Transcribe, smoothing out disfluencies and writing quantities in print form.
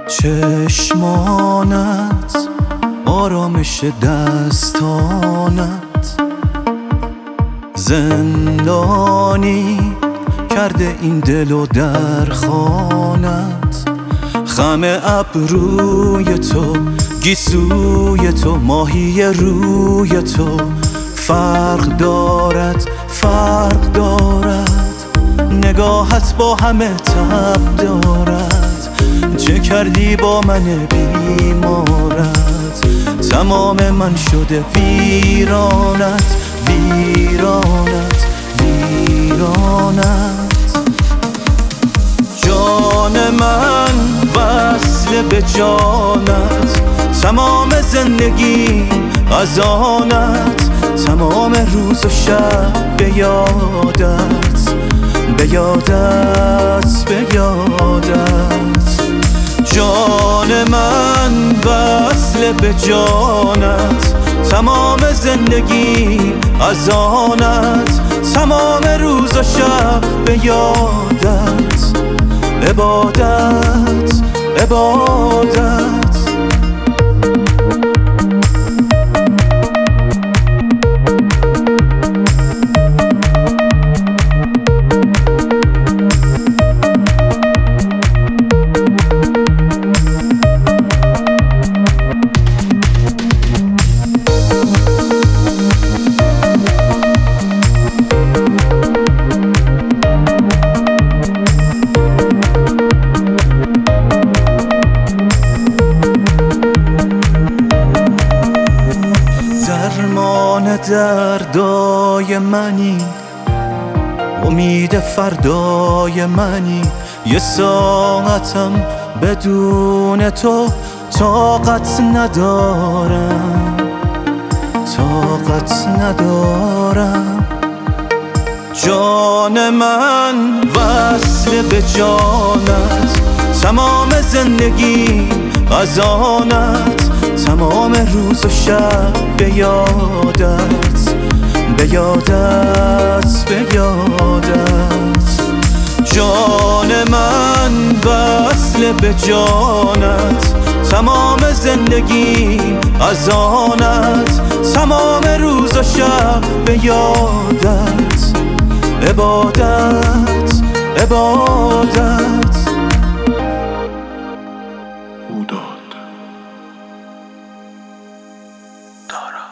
چشمانت، آرامش دستانت، زندانی کرده این دل و در خانت. خم ابروی تو، گیسوی تو، ماهی روی تو فرق دارد، فرق دارد. نگاهت با همه تب دارد. چه کردی با من بیمارت؟ تمام من شده ویرانت، ویرانت، ویرانت. جان من وصل به جانت، تمام زندگی از آنت، تمام روز و شب به یادت، به یادت، به یادت. جان من وصل به جانت، تمام زندگی از آنت، تمام روز و شب به یادت، عبادت، عبادت. درمان دردای منی، امید فردای منی. یه ساعتم بدون تو طاقت ندارم، طاقت ندارم. جان من وصل به جانت، تمام زندگی از آنت، تمام روز و شب به یادت، به یادت، به یادت. جان من وصل به جانت، تمام زندگی از آنت، تمام روز و شب به یادت، عبادت، عبادت. او داد دارم.